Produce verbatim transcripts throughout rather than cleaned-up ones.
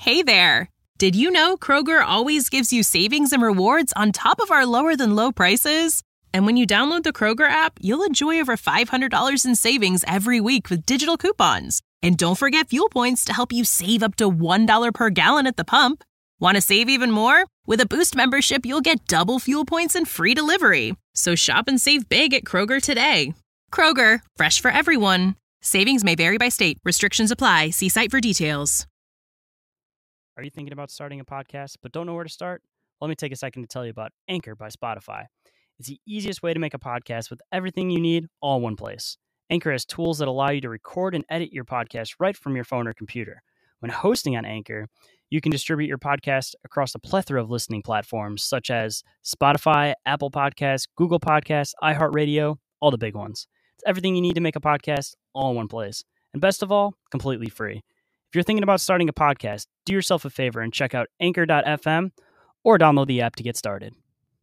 Hey there! Did you know Kroger always gives you savings and rewards on top of our lower-than-low prices? And when you download the Kroger app, you'll enjoy over five hundred dollars in savings every week with digital coupons. And don't forget fuel points to help you save up to one dollar per gallon at the pump. Want to save even more? With a Boost membership, you'll get double fuel points and free delivery. So shop and save big at Kroger today. Kroger, fresh for everyone. Savings may vary by state. Restrictions apply. See site for details. Are you thinking about starting a podcast but don't know where to start? Let me take a second to tell you about Anchor by Spotify. It's the easiest way to make a podcast with everything you need all in one place. Anchor has tools that allow you to record and edit your podcast right from your phone or computer. When hosting on Anchor, you can distribute your podcast across a plethora of listening platforms such as Spotify, Apple Podcasts, Google Podcasts, iHeartRadio, all the big ones. It's everything you need to make a podcast all in one place. And best of all, completely free. If you're thinking about starting a podcast, do yourself a favor and check out anchor dot f m or download the app to get started.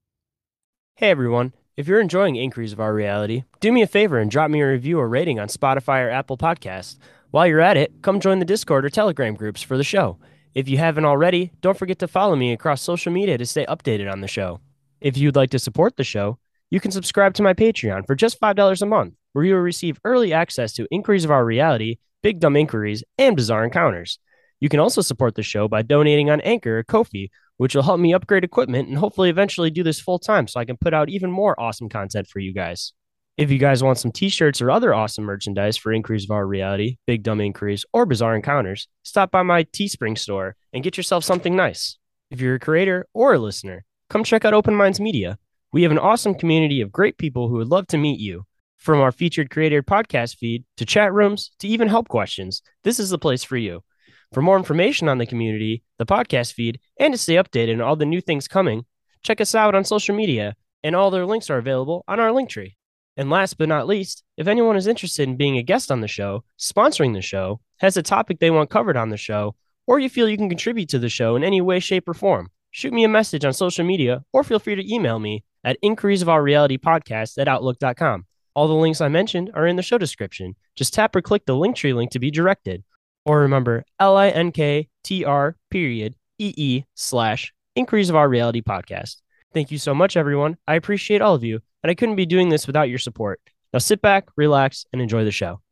Hey everyone, if you're enjoying Inquiries of Our Reality, do me a favor and drop me a review or rating on Spotify or Apple Podcasts. While you're at it, come join the Discord or Telegram groups for the show. If you haven't already, don't forget to follow me across social media to stay updated on the show. If you'd like to support the show, you can subscribe to my Patreon for just five dollars a month, where you will receive early access to Inquiries of Our Reality, Big Dumb Inquiries, and Bizarre Encounters. You can also support the show by donating on Anchor or Ko-fi, which will help me upgrade equipment and hopefully eventually do this full time so I can put out even more awesome content for you guys. If you guys want some t-shirts or other awesome merchandise for Inquiries of Our Reality, Big Dumb Inquiries, or Bizarre Encounters, stop by my Teespring store and get yourself something nice. If you're a creator or a listener, come check out Open Minds Media. We have an awesome community of great people who would love to meet you. From our featured creator podcast feed to chat rooms to even help questions, this is the place for you. For more information on the community, the podcast feed, and to stay updated on all the new things coming, check us out on social media, and all their links are available on our Linktree. And last but not least, if anyone is interested in being a guest on the show, sponsoring the show, has a topic they want covered on the show, or you feel you can contribute to the show in any way, shape, or form, shoot me a message on social media, or feel free to email me at inquiries of our reality podcast at outlook dot com. All the links I mentioned are in the show description. Just tap or click the Linktree link to be directed. Or remember, L-I-N-K-T-R period E-E slash Inquiries of Our Reality Podcast. Thank you so much, everyone. I appreciate all of you, and I couldn't be doing this without your support. Now sit back, relax, and enjoy the show.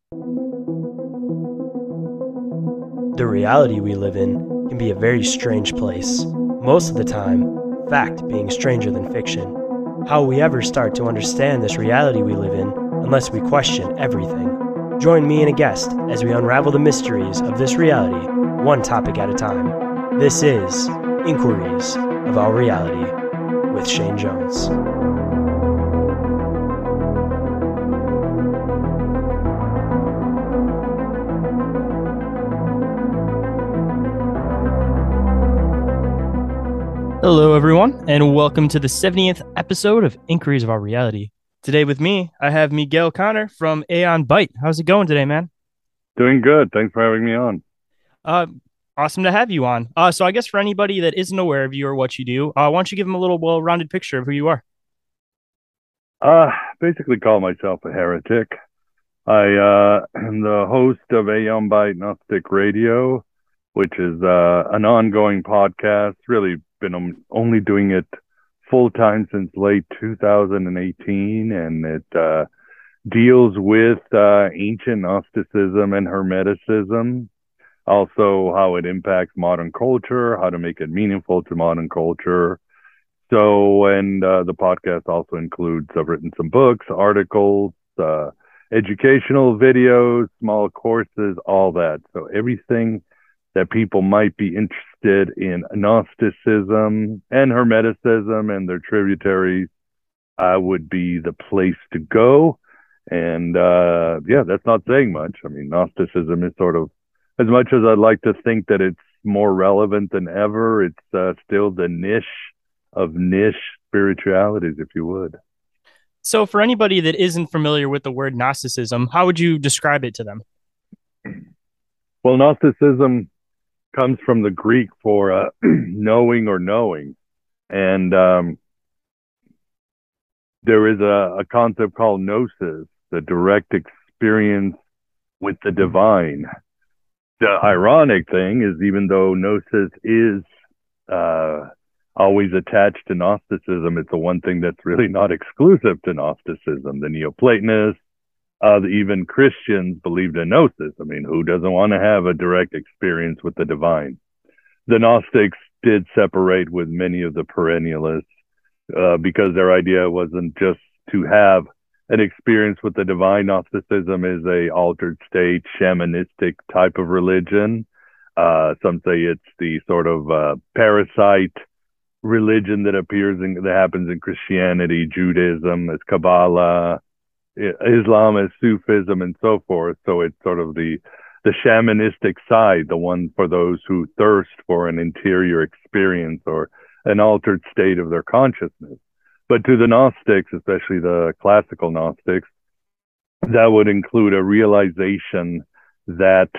The reality we live in can be a very strange place. Most of the time, fact being stranger than fiction. How will we ever start to understand this reality we live in unless we question everything? Join me and a guest as we unravel the mysteries of this reality, one topic at a time. This is Inquiries of Our Reality with Shane Jones. Hello, everyone, and welcome to the seventieth episode of Inquiries of Our Reality. Today with me, I have Miguel Connor from Aeon Byte. How's it going today, man? Doing good. Thanks for having me on. Uh, awesome to have you on. Uh, so I guess for anybody that isn't aware of you or what you do, uh, why don't you give them a little well-rounded picture of who you are? Uh, basically call myself a heretic. I uh, am the host of Aeon Byte Gnostic Radio, which is uh, an ongoing podcast. Really been um, only doing it full-time since late two thousand eighteen, and it uh, deals with uh, ancient Gnosticism and Hermeticism, also how it impacts modern culture, how to make it meaningful to modern culture. So, and uh, the podcast also includes, I've written some books, articles, uh, educational videos, small courses, all that. So everything that people might be interested in Gnosticism and Hermeticism and their tributaries uh, would be the place to go. And uh, yeah, that's not saying much. I mean, Gnosticism is sort of, as much as I'd like to think that it's more relevant than ever, it's uh, still the niche of niche spiritualities, if you would. So for anybody that isn't familiar with the word Gnosticism, how would you describe it to them? Well, Gnosticism comes from the Greek for uh, knowing or knowing. And um, there is a, a concept called gnosis, the direct experience with the divine. the ironic thing is, even though Gnosis is uh, always attached to Gnosticism, it's the one thing that's really not exclusive to Gnosticism. The Neoplatonists, uh, the, even Christians believed in Gnosis. I mean, who doesn't want to have a direct experience with the divine? The Gnostics did separate with many of the perennialists uh, because their idea wasn't just to have an experience with the divine. Gnosticism is a altered state, shamanistic type of religion. Uh, some say it's the sort of uh, parasite religion that appears in, that happens in Christianity, Judaism as Kabbalah, Islam as Sufism, and so forth. So it's sort of the the shamanistic side, the one for those who thirst for an interior experience or an altered state of their consciousness. But to the Gnostics, especially the classical Gnostics, that would include a realization that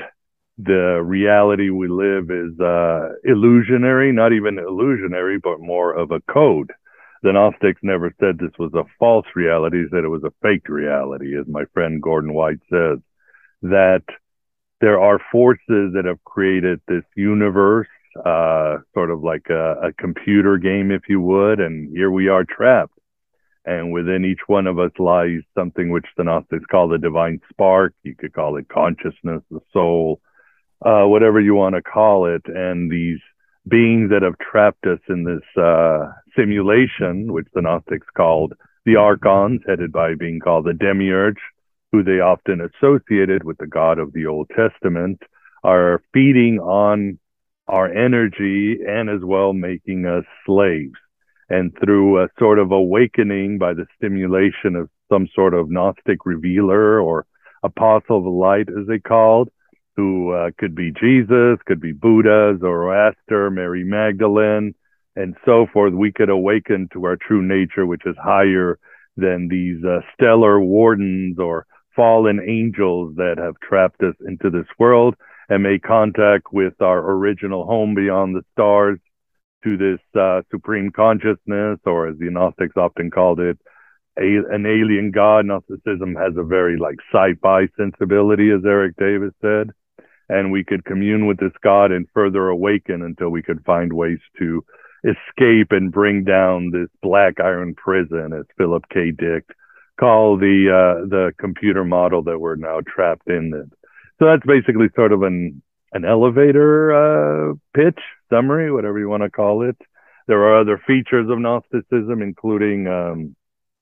the reality we live is uh, illusionary, not even illusionary, but more of a code. The Gnostics never said this was a false reality, they said it was a fake reality, as my friend Gordon White says, that there are forces that have created this universe, uh, sort of like a, a computer game, if you would, and here we are trapped. And within each one of us lies something which the Gnostics call the divine spark. You could call it consciousness, the soul, uh, whatever you want to call it. And these beings that have trapped us in this uh, simulation, which the Gnostics called the archons, headed by a being called the demiurge, who they often associated with the God of the Old Testament, are feeding on our energy and as well making us slaves. And through a sort of awakening by the stimulation of some sort of Gnostic revealer or apostle of light, as they called, who uh, could be Jesus, could be Buddha, Zoroaster, Mary Magdalene, and so forth, we could awaken to our true nature, which is higher than these uh, stellar wardens or fallen angels that have trapped us into this world, and make contact with our original home beyond the stars, to this uh, supreme consciousness, or as the Gnostics often called it, a, an alien God. Gnosticism has a very like sci-fi sensibility, as Eric Davis said, and we could commune with this God and further awaken until we could find ways to escape and bring down this black iron prison, as Philip K. Dick called the uh, the computer model that we're now trapped in. It. So that's basically sort of an an elevator uh, pitch, summary, whatever you want to call it. There are other features of Gnosticism, including um,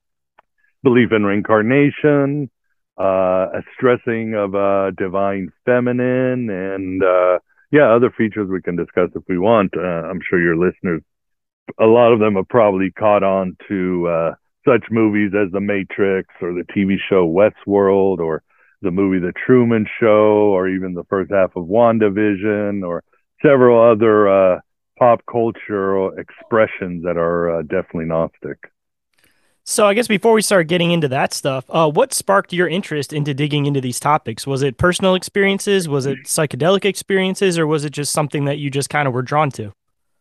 belief in reincarnation, uh, a stressing of a divine feminine, and uh, yeah, other features we can discuss if we want. Uh, I'm sure your listeners, a lot of them have probably caught on to uh, such movies as The Matrix or the T V show Westworld or the movie The Truman Show, or even the first half of WandaVision, or several other uh, pop cultural expressions that are uh, definitely Gnostic. So I guess before we start getting into that stuff, uh, what sparked your interest into digging into these topics? Was it personal experiences? Was it psychedelic experiences? Or was it just something that you just kind of were drawn to?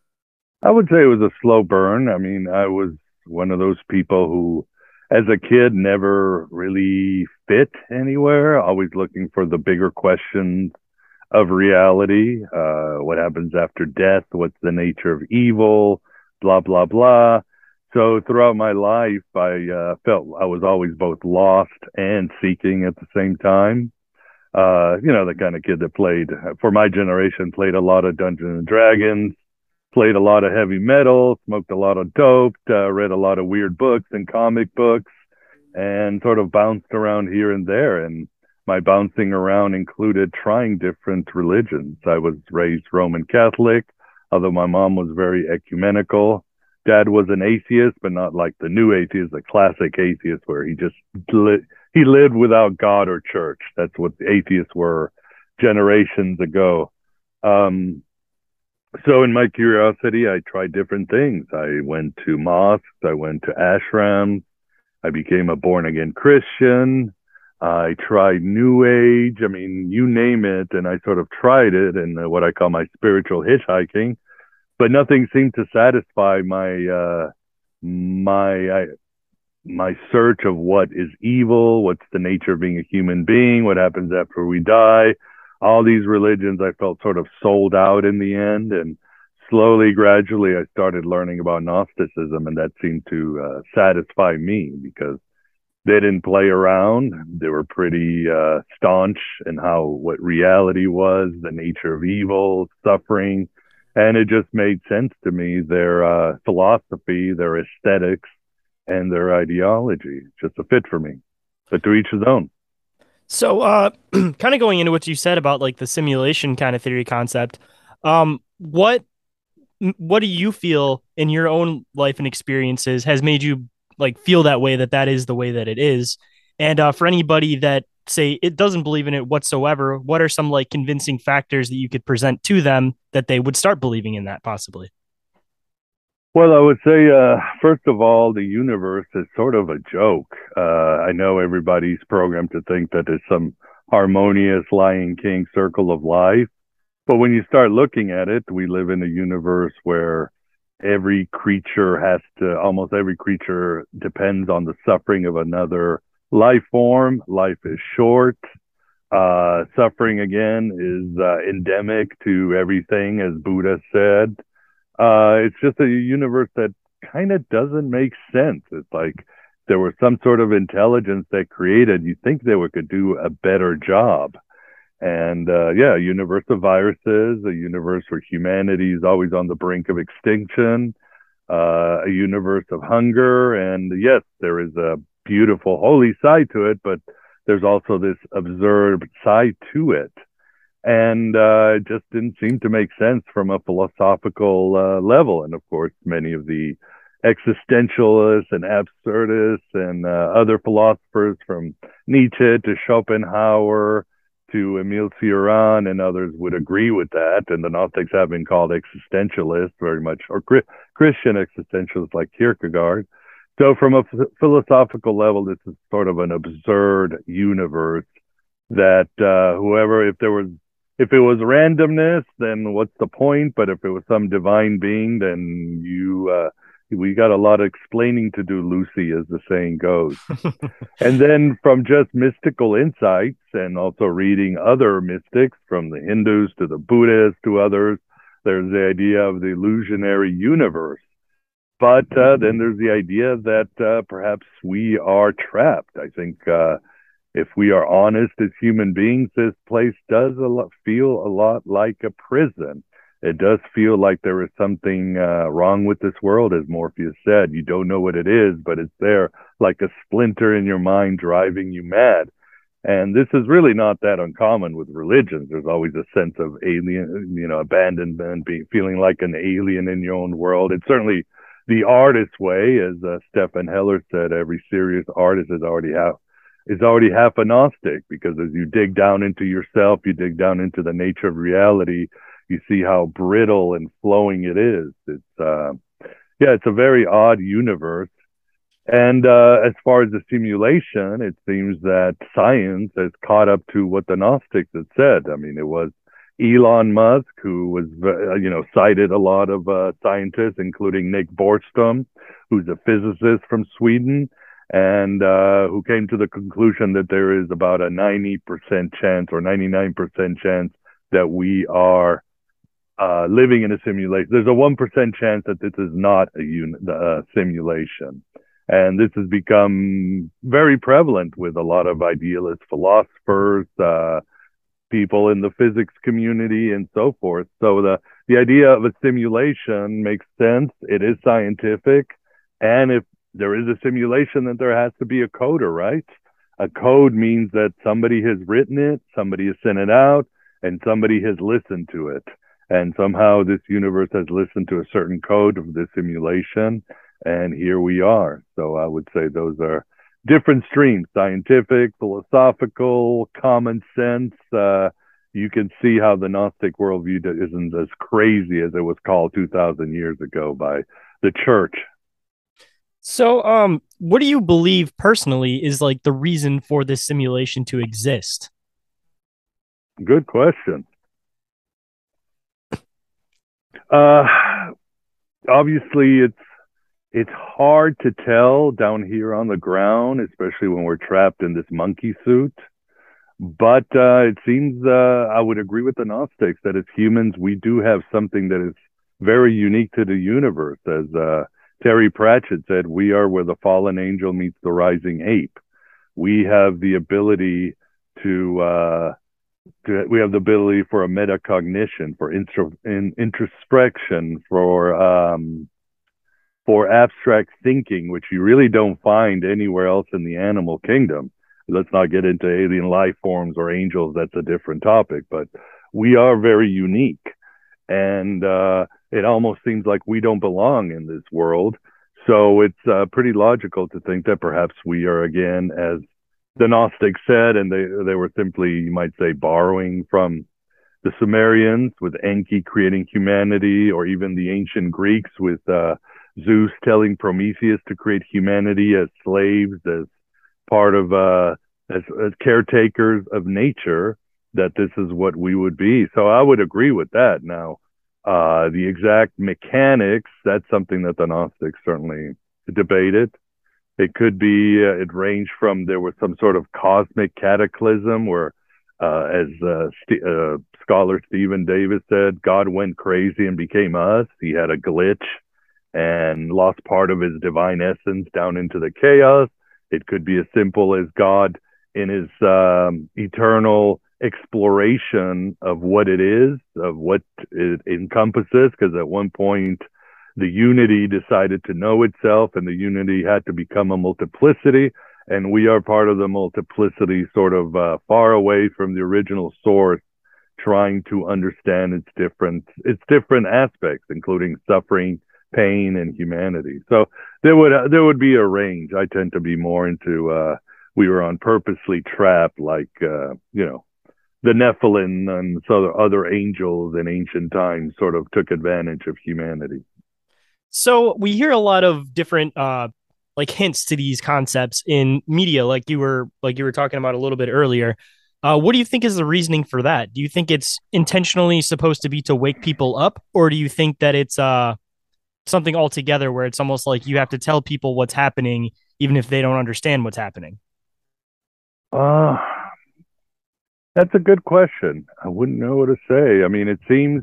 I would say it was a slow burn. I mean, I was one of those people who, as a kid, never really fit anywhere, always looking for the bigger questions of reality. Uh, what happens after death? What's the nature of evil? Blah, blah, blah. So throughout my life, I uh, felt I was always both lost and seeking at the same time. Uh, you know, the kind of kid that played, for my generation, played a lot of Dungeons and Dragons, played a lot of heavy metal, smoked a lot of dope, uh, read a lot of weird books and comic books, and sort of bounced around here and there. And my bouncing around included trying different religions. I was raised Roman Catholic, although my mom was very ecumenical. Dad was an atheist, but not like the new atheist, the classic atheist, where he just li- he lived without God or church. That's what the atheists were generations ago. Um, So in my curiosity, I tried different things. I went to mosques, I went to ashrams, I became a born-again Christian, I tried New Age, I mean, you name it, and I sort of tried it in what I call my spiritual hitchhiking, but nothing seemed to satisfy my, uh, my, I, my search of what is evil, what's the nature of being a human being, what happens after we die. all these religions, I felt sort of sold out in the end. And slowly, gradually, I started learning about Gnosticism, and that seemed to uh, satisfy me because they didn't play around. They were pretty uh, staunch in how what reality was, the nature of evil, suffering, and it just made sense to me. Their uh, philosophy, their aesthetics, and their ideology, just a fit for me. But to each his own. So, uh, kind of going into what you said about like the simulation kind of theory concept, um, what what do you feel in your own life and experiences has made you like feel that way, that that is the way that it is? And uh, for anybody that say it doesn't believe in it whatsoever, what are some like convincing factors that you could present to them that they would start believing in that possibly? Well, I would say, uh, first of all, the universe is sort of a joke. Uh, I know everybody's programmed to think that it's some harmonious Lion King circle of life. But when you start looking at it, we live in a universe where every creature has to, almost every creature depends on the suffering of another life form. Life is short. Uh, suffering, again, is uh, endemic to everything, as Buddha said. Uh, it's just a universe that kind of doesn't make sense. It's like there was some sort of intelligence that created, you think they would, could do a better job. And uh, yeah, a universe of viruses, a universe where humanity is always on the brink of extinction, uh, a universe of hunger. And yes, there is a beautiful, holy side to it, but there's also this absurd side to it. And uh, it just didn't seem to make sense from a philosophical uh, level. And of course, many of the existentialists and absurdists and uh, other philosophers, from Nietzsche to Schopenhauer to Emile Cioran and others, would agree with that. And the Gnostics have been called existentialists very much, or Christian existentialists like Kierkegaard. So from a philosophical level, this is sort of an absurd universe that uh, whoever, if there was, if it was randomness, then what's the point? But if it was some divine being, then you, uh, we got a lot of explaining to do, Lucy, as the saying goes. And then from just mystical insights and also reading other mystics, from the Hindus to the Buddhists to others, there's the idea of the illusionary universe. But uh, then there's the idea that uh, perhaps we are trapped. I think uh, if we are honest as human beings, this place does a lot, feel a lot like a prison. It does feel like there is something uh, wrong with this world, as Morpheus said. You don't know what it is, but it's there like a splinter in your mind driving you mad. And this is really not that uncommon with religions. There's always a sense of alien, you know, abandonment, being, feeling like an alien in your own world. It's certainly the artist's way, as uh, Stefan Heller said. Every serious artist is already half is already half a Gnostic, because as you dig down into yourself, you dig down into the nature of reality, you see how brittle and flowing it is. It's uh, yeah, it's a very odd universe. And uh, as far as the simulation, it seems that science has caught up to what the Gnostics had said. I mean, it was Elon Musk who was, uh, you know, cited a lot of uh, scientists, including Nick Bostrom, who's a physicist from Sweden, and uh, who came to the conclusion that there is about a ninety percent chance or ninety-nine percent chance that we are uh, living in a simulation. There's a one percent chance that this is not a un- uh, simulation. And this has become very prevalent with a lot of idealist philosophers, uh, people in the physics community, and so forth. So the, the idea of a simulation makes sense. It is scientific. And if there is a simulation, then there has to be a coder, right? A code means that somebody has written it, somebody has sent it out, and somebody has listened to it. And somehow this universe has listened to a certain code of the simulation. And here we are. So I would say those are different streams: scientific, philosophical, common sense. Uh, you can see how the Gnostic worldview isn't as crazy as it was called two thousand years ago by the church. So, um, what do you believe personally is like the reason for this simulation to exist? Good question. Uh, obviously, it's It's hard to tell down here on the ground, especially when we're trapped in this monkey suit. But uh, it seems uh, I would agree with the Gnostics that as humans, we do have something that is very unique to the universe. As uh, Terry Pratchett said, we are where the fallen angel meets the rising ape. We have the ability to, uh, to we have the ability for a metacognition, for intro, in, introspection, for um, for abstract thinking, which you really don't find anywhere else in the animal kingdom. Let's not get into alien life forms or angels. That's a different topic, but we are very unique. And uh, it almost seems like we don't belong in this world. So it's uh, pretty logical to think that perhaps we are, again, as the Gnostics said, and they, they were simply, you might say, borrowing from the Sumerians with Enki creating humanity, or even the ancient Greeks with uh, Zeus telling Prometheus to create humanity as slaves, as part of, uh, as, as caretakers of nature, that this is what we would be. So I would agree with that. Now, uh, the exact mechanics, that's something that the Gnostics certainly debated. It could be, uh, it ranged from there was some sort of cosmic cataclysm where, uh, as uh, St- uh, scholar Stephen Davis said, God went crazy and became us. He had a glitch and lost part of his divine essence down into the chaos. It could be as simple as God in his um, eternal exploration of what it is, of what it encompasses, because at one point the unity decided to know itself, and the unity had to become a multiplicity, and we are part of the multiplicity, sort of uh, far away from the original source, trying to understand its different its different aspects, including suffering, pain, and humanity. So there would uh, there would be a range. I tend to be more into uh, we were on purposely trapped, like uh, you know, the Nephilim and so other angels in ancient times sort of took advantage of humanity. So we hear a lot of different uh like hints to these concepts in media, like you were like you were talking about a little bit earlier. Uh, what do you think is the reasoning for that? Do you think it's intentionally supposed to be to wake people up, or do you think that it's uh something altogether where it's almost like you have to tell people what's happening even if they don't understand what's happening? Uh, that's a good question. I wouldn't know what to say. I mean, it seems,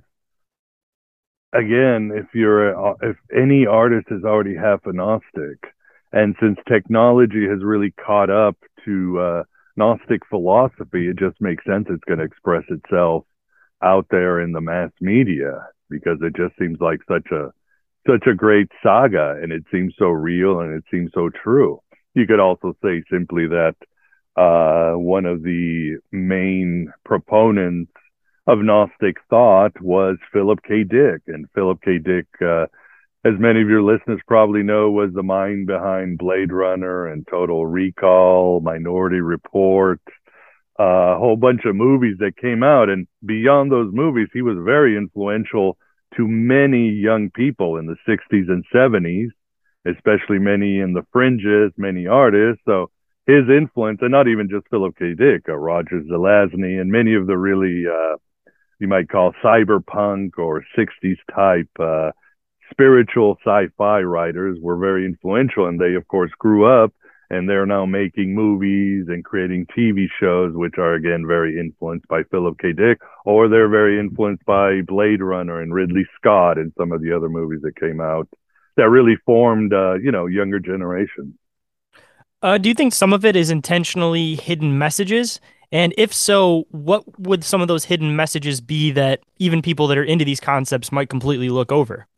again, if you're a, if any artist is already half a Gnostic, and since technology has really caught up to uh, Gnostic philosophy, it just makes sense it's going to express itself out there in the mass media, because it just seems like such a such a great saga, and it seems so real, and it seems so true. You could also say simply that uh, one of the main proponents of Gnostic thought was Philip K. Dick. And Philip K. Dick, uh, as many of your listeners probably know, was the mind behind Blade Runner and Total Recall, Minority Report, uh, a whole bunch of movies that came out. And beyond those movies, he was very influential to many young people in the sixties and seventies, especially many in the fringes, many artists. So his influence, and not even just Philip K. Dick, uh, Roger Zelazny, and many of the really, uh, you might call cyberpunk or sixties type uh, spiritual sci-fi writers were very influential. And they, of course, grew up, and they're now making movies and creating T V shows, which are, again, very influenced by Philip K. Dick, or they're very influenced by Blade Runner and Ridley Scott and some of the other movies that came out that really formed, uh, you know, younger generations. Uh, do you think some of it is intentionally hidden messages? And if so, what would some of those hidden messages be that even people that are into these concepts might completely look over?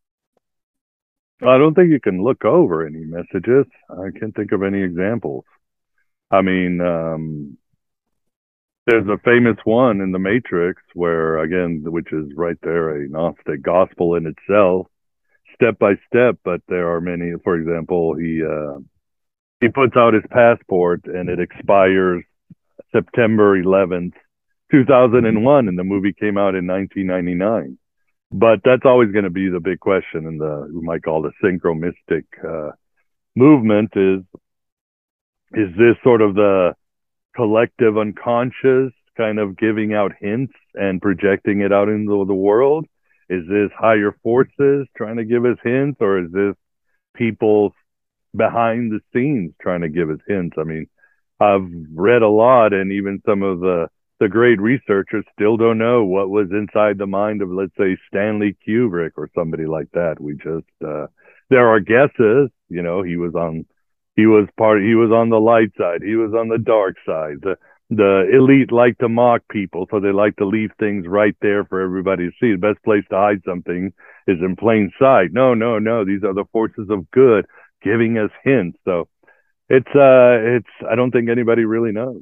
I don't think you can look over any messages. I can't think of any examples. I mean, um, there's a famous one in The Matrix where, again, which is right there, a Gnostic gospel in itself, step by step, but there are many. For example, he uh, he puts out his passport and it expires September eleventh, two thousand one, and the movie came out in nineteen ninety-nine. But that's always going to be the big question in the, we might call the synchromistic uh, movement is, is this sort of the collective unconscious kind of giving out hints and projecting it out into the world? Is this higher forces trying to give us hints, or is this people behind the scenes trying to give us hints? I mean, I've read a lot, and even some of the the great researchers still don't know what was inside the mind of, let's say, Stanley Kubrick or somebody like that. We just uh, there are guesses. You know, he was on he was part he was on the light side. He was on the dark side. The the elite like to mock people, so they like to leave things right there for everybody to see. The best place to hide something is in plain sight. No, no, no. These are the forces of good giving us hints. So it's uh it's I don't think anybody really knows.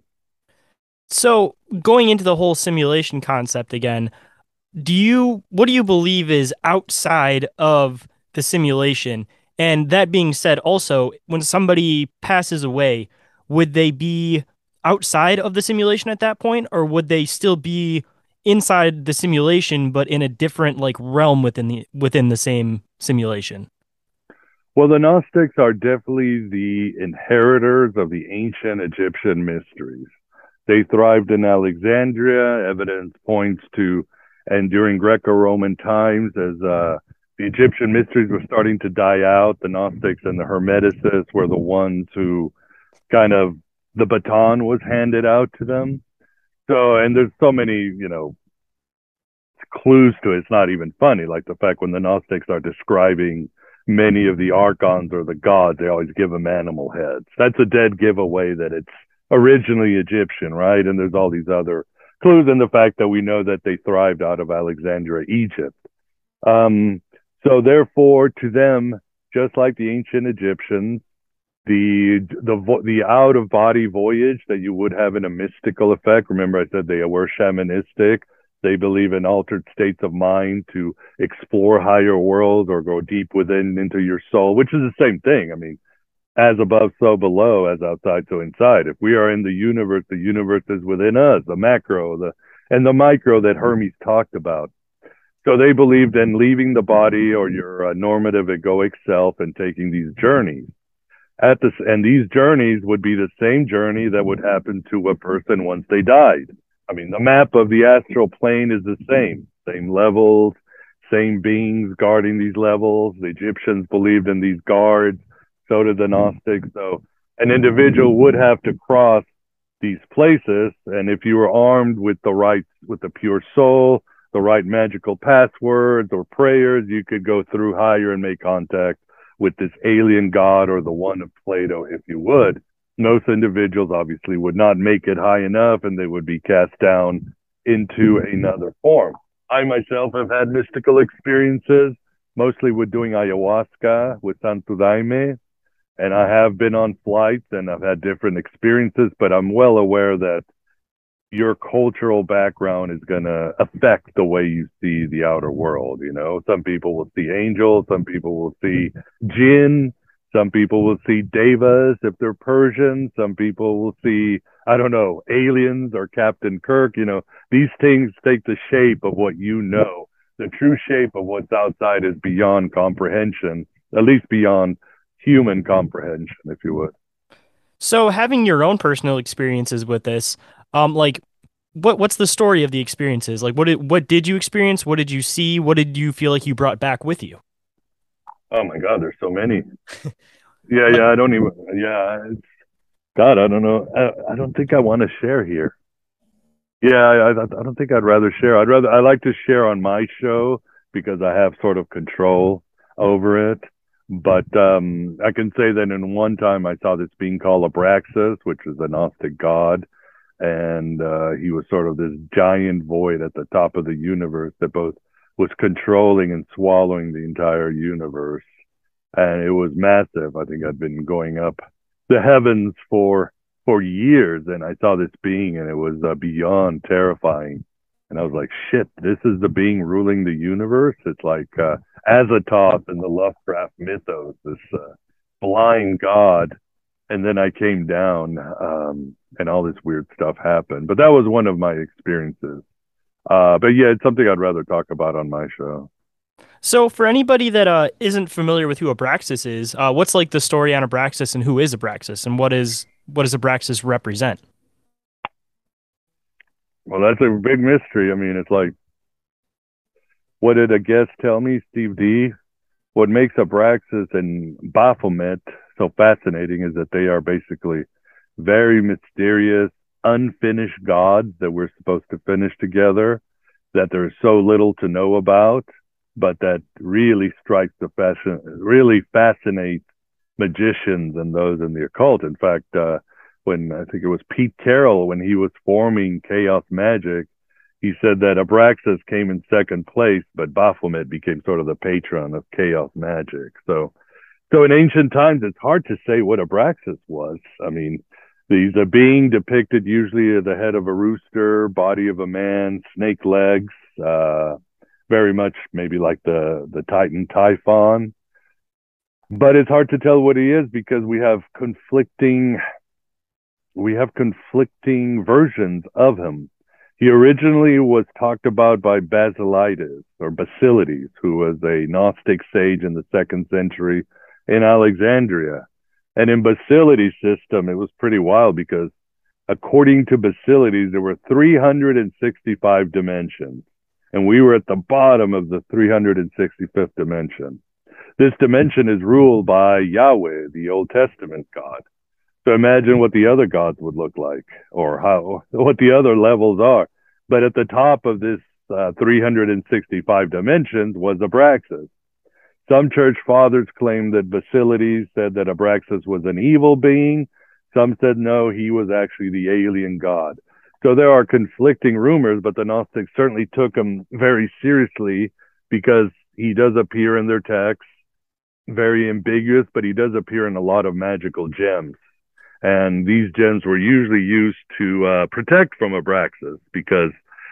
So going into the whole simulation concept again, do you what do you believe is outside of the simulation? And that being said, also, when somebody passes away, would they be outside of the simulation at that point, or would they still be inside the simulation but in a different like realm within the within the same simulation? Well, the Gnostics are definitely the inheritors of the ancient Egyptian mysteries. They thrived in Alexandria. Evidence points to, and during Greco-Roman times, as uh, the Egyptian mysteries were starting to die out, the Gnostics and the Hermeticists were the ones who kind of, the baton was handed out to them. So, and there's so many, you know, clues to it. It's not even funny. Like the fact when the Gnostics are describing many of the archons or the gods, they always give them animal heads. That's a dead giveaway that it's originally Egyptian, right? And there's all these other clues in the fact that we know that they thrived out of Alexandria, Egypt. Um, so therefore, to them, just like the ancient Egyptians, the the the out of body voyage that you would have in a mystical effect. Remember, I said they were shamanistic. They believe in altered states of mind to explore higher worlds or go deep within into your soul, which is the same thing. I mean, as above, so below, as outside, so inside. If we are in the universe, the universe is within us, the macro, the and the micro that Hermes talked about. So they believed in leaving the body or your uh, normative egoic self and taking these journeys. At this, and these journeys would be the same journey that would happen to a person once they died. I mean, the map of the astral plane is the same, same levels, same beings guarding these levels. The Egyptians believed in these guards, so did the Gnostics. So an individual would have to cross these places, and if you were armed with the right, with the pure soul, the right magical passwords or prayers, you could go through higher and make contact with this alien god or the one of Plato, if you would. Most individuals obviously would not make it high enough and they would be cast down into another form. I myself have had mystical experiences, mostly with doing ayahuasca with Santo Daime, and I have been on flights and I've had different experiences, but I'm well aware that your cultural background is going to affect the way you see the outer world. You know, some people will see angels, some people will see jinn, some people will see devas if they're Persian, some people will see, I don't know, aliens or Captain Kirk. You know, these things take the shape of what you know. The true shape of what's outside is beyond comprehension, at least beyond human comprehension, if you would. So having your own personal experiences with this, um, like what what's the story of the experiences? Like what did what did you experience? What did you see? What did you feel like you brought back with you? Oh my God, there's so many. Yeah, yeah, I don't even, yeah, it's, God, I don't know. I, I don't think I want to share here. Yeah, I, I I don't think I'd rather share. I'd rather, I like to share on my show because I have sort of control over it. But um, I can say that in one time I saw this being called Abraxas, which is a Gnostic god. And uh, he was sort of this giant void at the top of the universe that both was controlling and swallowing the entire universe. And it was massive. I think I'd been going up the heavens for for years, and I saw this being, and it was uh, beyond terrifying. And I was like, shit, this is the being ruling the universe? It's like uh, Azathoth in the Lovecraft mythos, this uh, blind god. And then I came down, um, and all this weird stuff happened. But that was one of my experiences. Uh, but yeah, it's something I'd rather talk about on my show. So for anybody that uh, isn't familiar with who Abraxas is, uh, what's like the story on Abraxas and who is Abraxas and what is what does Abraxas represent? Well, that's a big mystery. I mean, it's like, what did a guest tell me, Steve D? What makes Abraxas and Baphomet so fascinating is that they are basically very mysterious, unfinished gods that we're supposed to finish together, that there's so little to know about, but that really strikes the fashion, really fascinates magicians and those in the occult. In fact, uh, when I think it was Pete Carroll, when he was forming Chaos Magic, he said that Abraxas came in second place, but Baphomet became sort of the patron of Chaos Magic. So, so in ancient times, it's hard to say what Abraxas was. I mean, he's a being depicted usually at the head of a rooster, body of a man, snake legs, uh, very much maybe like the, the Titan Typhon. But it's hard to tell what he is because we have conflicting, we have conflicting versions of him. He originally was talked about by Basilides or Basilides, who was a Gnostic sage in the second century in Alexandria. And in Basilides' system, it was pretty wild because according to Basilides, there were three hundred sixty-five dimensions, and we were at the bottom of the three hundred sixty-fifth dimension. This dimension is ruled by Yahweh, the Old Testament God. So imagine what the other gods would look like, or how what the other levels are. But at the top of this uh, three hundred sixty-five dimensions was Abraxas. Some church fathers claim that Basilides said that Abraxas was an evil being. Some said no, he was actually the alien god. So there are conflicting rumors, but the Gnostics certainly took him very seriously because he does appear in their texts, very ambiguous, but he does appear in a lot of magical gems. And these gems were usually used to uh, protect from Abraxas because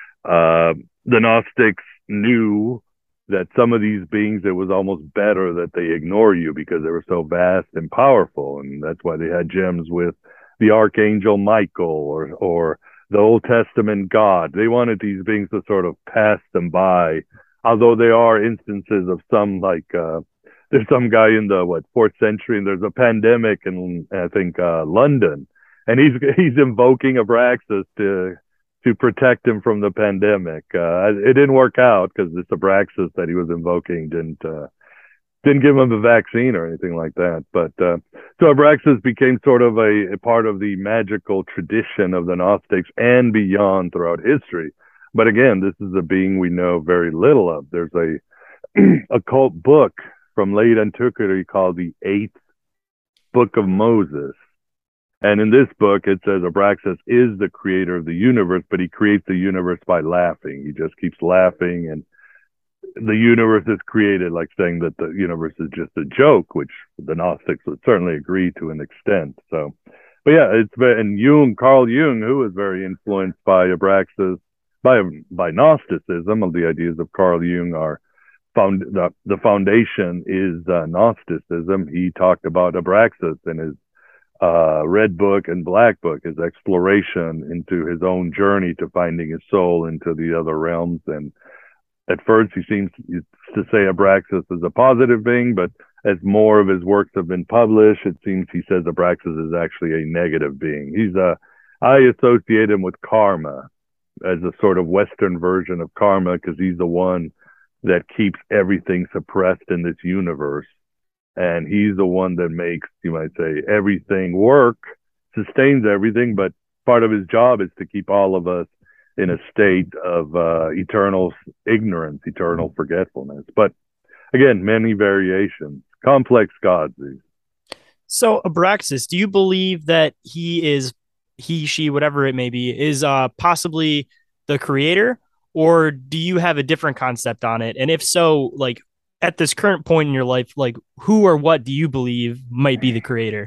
uh, the Gnostics knew that some of these beings, it was almost better that they ignore you because they were so vast and powerful. And that's why they had gems with the Archangel Michael or, or the Old Testament God. They wanted these beings to sort of pass them by, although there are instances of some like... Uh, There's some guy in the what fourth century, and there's a pandemic in I think uh, London, and he's he's invoking Abraxas to to protect him from the pandemic. Uh, it didn't work out because this Abraxas that he was invoking didn't uh, didn't give him the vaccine or anything like that. But uh, so Abraxas became sort of a, a part of the magical tradition of the Gnostics and beyond throughout history. But again, this is a being we know very little of. There's a occult book from late antiquity called the Eighth Book of Moses. And in this book, it says Abraxas is the creator of the universe, but he creates the universe by laughing. He just keeps laughing, and the universe is created like saying that the universe is just a joke, which the Gnostics would certainly agree to an extent. So, but yeah, it's and Jung, Carl Jung, who was very influenced by Abraxas, by by Gnosticism. Of the ideas of Carl Jung are Found, the, the foundation is uh, Gnosticism. He talked about Abraxas in his uh, Red Book and Black Book, his exploration into his own journey to finding his soul into the other realms. And at first, he seems to say Abraxas is a positive being, but as more of his works have been published, it seems he says Abraxas is actually a negative being. He's a, I associate him with karma as a sort of Western version of karma because he's the one that keeps everything suppressed in this universe. And he's the one that makes, you might say, everything work, sustains everything, but part of his job is to keep all of us in a state of uh, eternal ignorance, eternal forgetfulness. But again, many variations, complex gods. So Abraxas, do you believe that he is, he, she, whatever it may be, is uh, possibly the creator? Or do you have a different concept on it? And if so, like at this current point in your life, like who or what do you believe might be the creator?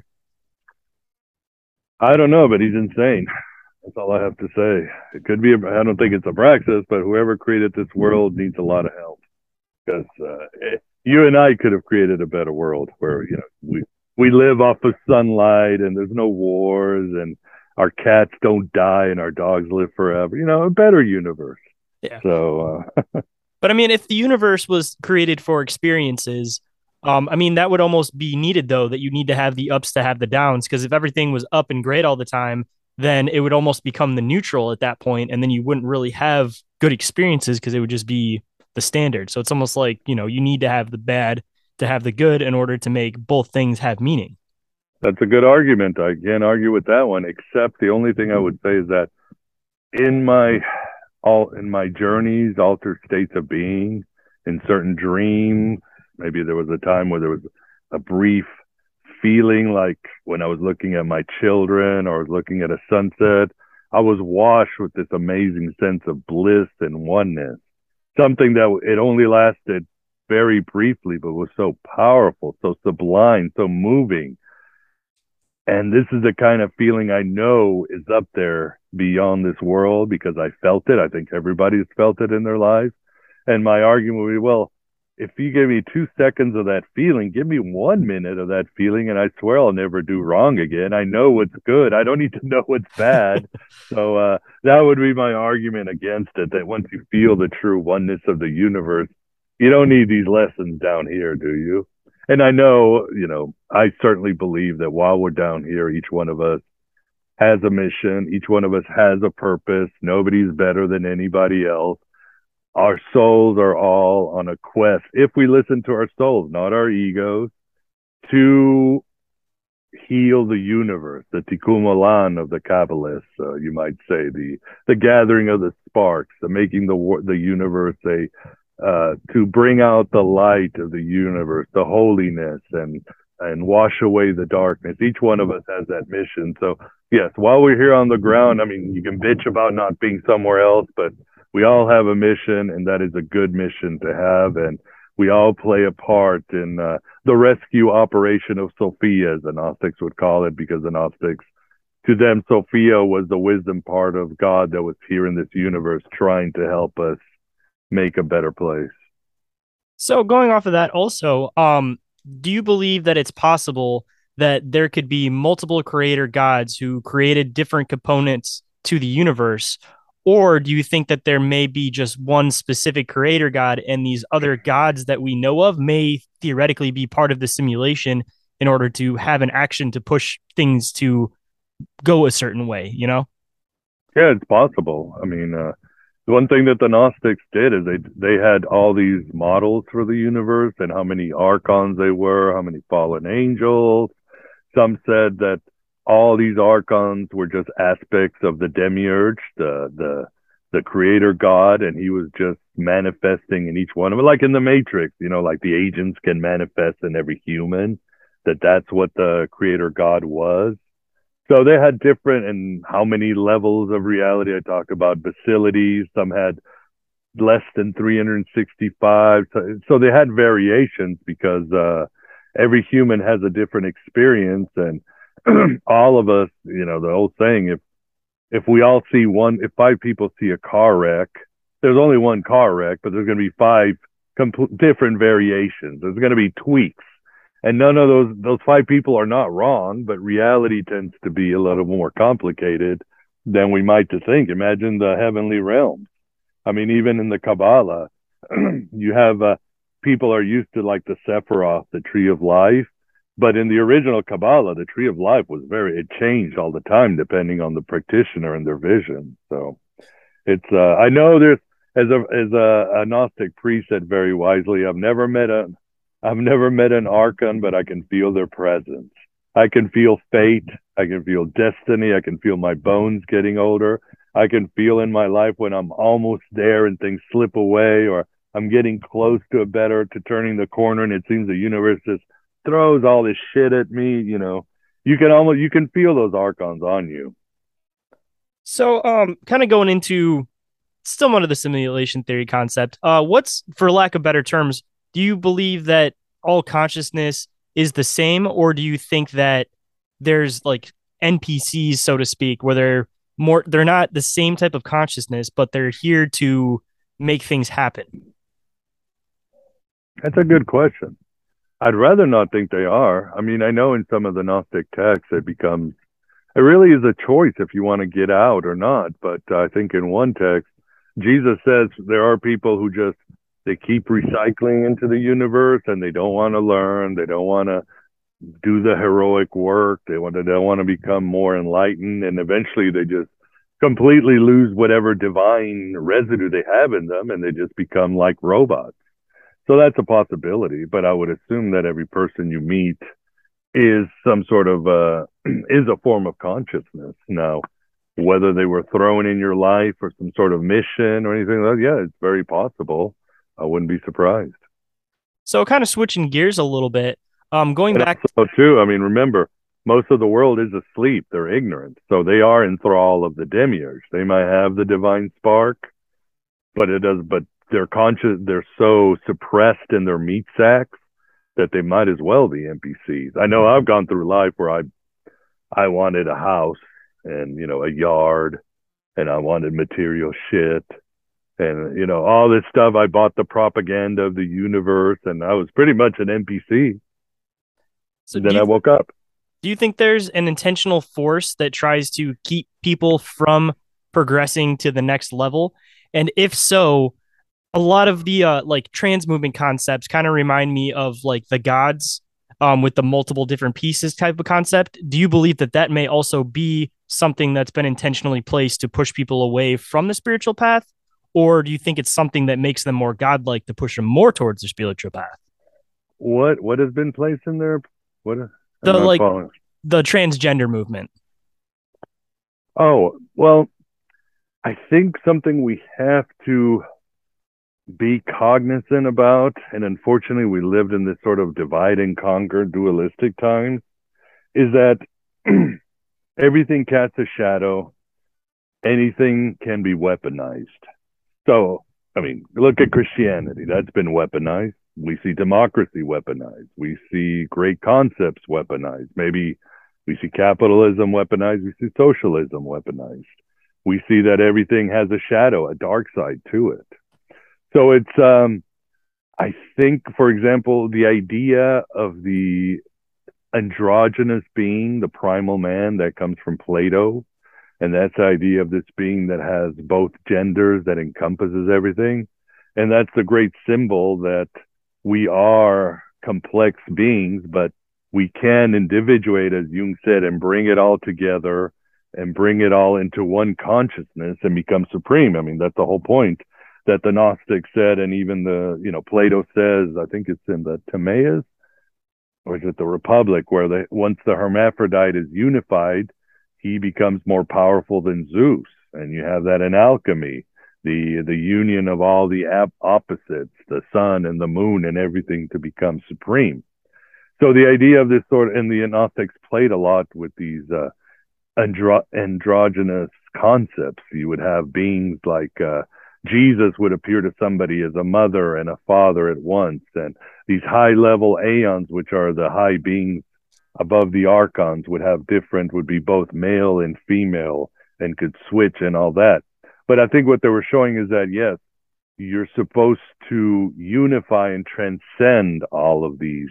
I don't know, but he's insane. That's all I have to say. It could be, I don't think it's Abraxas, but whoever created this world needs a lot of help. Because uh, you and I could have created a better world where, you know, we, we live off of sunlight and there's no wars and our cats don't die and our dogs live forever. You know, a better universe. Yeah. So, uh, but I mean, if the universe was created for experiences, um, I mean, that would almost be needed, though, that you need to have the ups to have the downs. Because if everything was up and great all the time, then it would almost become the neutral at that point, and then you wouldn't really have good experiences because it would just be the standard. So it's almost like, you know, you need to have the bad to have the good in order to make both things have meaning. That's a good argument. I can't argue with that one, except the only thing I would say is that in my all in my journeys, altered states of being, in certain dreams, maybe there was a time where there was a brief feeling like when I was looking at my children or looking at a sunset, I was washed with this amazing sense of bliss and oneness. Something that it only lasted very briefly, but was so powerful, so sublime, so moving. And this is the kind of feeling I know is up there beyond this world because I felt it. I think everybody's felt it in their lives. And my argument would be, well, if you give me two seconds of that feeling, give me one minute of that feeling, and I swear I'll never do wrong again. I know what's good. I don't need to know what's bad. So uh, that would be my argument against it, that once you feel the true oneness of the universe, you don't need these lessons down here, do you? And I know, you know, I certainly believe that while we're down here, each one of us has a mission. Each one of us has a purpose. Nobody's better than anybody else. Our souls are all on a quest, if we listen to our souls, not our egos, to heal the universe, the tikkun olam of the Kabbalists, uh, you might say, the the gathering of the sparks, the making the the universe a uh, to bring out the light of the universe, the holiness, and and wash away the darkness. Each one of us has that mission. So yes, while we're here on the ground, I mean, you can bitch about not being somewhere else, but we all have a mission, and that is a good mission to have. And we all play a part in uh, the rescue operation of Sophia, as the Gnostics would call it, because the Gnostics, to them, Sophia was the wisdom part of God that was here in this universe trying to help us make a better place. So going off of that also, um, do you believe that it's possible that there could be multiple creator gods who created different components to the universe? Or do you think that there may be just one specific creator god and these other gods that we know of may theoretically be part of the simulation in order to have an action to push things to go a certain way, you know? Yeah, it's possible. I mean, uh, the one thing that the Gnostics did is they they had all these models for the universe and how many archons they were, how many fallen angels. Some said that all these archons were just aspects of the demiurge, the the the creator god, and he was just manifesting in each one of them, like in the Matrix, you know, like the agents can manifest in every human, that that's what the creator god was. So they had different, and how many levels of reality. I talked about Basilides. Some had less than three hundred sixty-five. So, so they had variations because uh, every human has a different experience, and all of us, you know, the old saying, if if we all see one, if five people see a car wreck, there's only one car wreck, but there's going to be five compl- different variations. There's going to be tweaks. And none of those those five people are not wrong, but reality tends to be a little more complicated than we might to think. Imagine the heavenly realms. I mean, even in the Kabbalah, you have uh, people are used to like the Sephiroth, the tree of life. But in the original Kabbalah, the tree of life was very, it changed all the time depending on the practitioner and their vision. So it's, uh, I know there's, as a, as a, a Gnostic priest said very wisely, I've never met a, I've never met an archon, but I can feel their presence. I can feel fate. I can feel destiny. I can feel my bones getting older. I can feel in my life when I'm almost there and things slip away, or I'm getting close to a better, to turning the corner, and it seems the universe just throws all this shit at me. You know, you can almost, you can feel those archons on you. So, um, kind of going into still under the simulation theory concept, uh, what's, for lack of better terms, do you believe that all consciousness is the same, or do you think that there's like N P Cs, so to speak, where they're more, they're not the same type of consciousness, but they're here to make things happen? That's a good question. I'd rather not think they are. I mean, I know in some of the Gnostic texts it becomes, it really is a choice if you want to get out or not. But I think in one text, Jesus says there are people who just, they keep recycling into the universe and they don't want to learn. They don't want to do the heroic work. They want to, they don't want to become more enlightened. And eventually they just completely lose whatever divine residue they have in them, and they just become like robots. So that's a possibility, but I would assume that every person you meet is some sort of uh, is a form of consciousness. Now, whether they were thrown in your life or some sort of mission or anything like that, yeah, it's very possible. I wouldn't be surprised. So kind of switching gears a little bit, um, going and back also, too, I mean, remember, most of the world is asleep. They're ignorant. So they are in thrall of the demiurge. They might have the divine spark, but it does, but they're conscious, they're so suppressed in their meat sacks that they might as well be N P Cs. I know I've gone through life where I I wanted a house and, you know, a yard, and I wanted material shit and, you know, all this stuff. I bought the propaganda of the universe, and I was pretty much an N P C. So then I woke up. Do you think there's an intentional force that tries to keep people from progressing to the next level? And if so, a lot of the uh, like trans movement concepts kind of remind me of like the gods um, with the multiple different pieces type of concept. Do you believe that that may also be something that's been intentionally placed to push people away from the spiritual path? Or do you think it's something that makes them more godlike to push them more towards the spiritual path? What what has been placed in there? What I'm the like following. the transgender movement? Oh, well, I think something we have to be cognizant about, and unfortunately we lived in this sort of divide and conquer dualistic times, is that everything casts a shadow. Anything can be weaponized. So, I mean, look at Christianity. That's been weaponized. We see democracy weaponized. We see great concepts weaponized. Maybe we see capitalism weaponized. We see socialism weaponized. We see that everything has a shadow, a dark side to it. So it's, um, I think, for example, the idea of the androgynous being, the primal man that comes from Plato, and that's the idea of this being that has both genders, that encompasses everything. And that's the great symbol that we are complex beings, but we can individuate, as Jung said, and bring it all together and bring it all into one consciousness and become supreme. I mean, that's the whole point that the Gnostics said, and even the, you know, Plato says, I think it's in the Timaeus, or is it the Republic, where they, once the hermaphrodite is unified, he becomes more powerful than Zeus. And you have that in alchemy, the the union of all the ap- opposites, the sun and the moon and everything, to become supreme. So the idea of this sort of, and the Gnostics played a lot with these uh, andro- androgynous concepts. You would have beings like uh, Jesus would appear to somebody as a mother and a father at once. And these high-level aeons, which are the high beings above the archons, would have different, would be both male and female and could switch and all that. But I think what they were showing is that, yes, you're supposed to unify and transcend all of these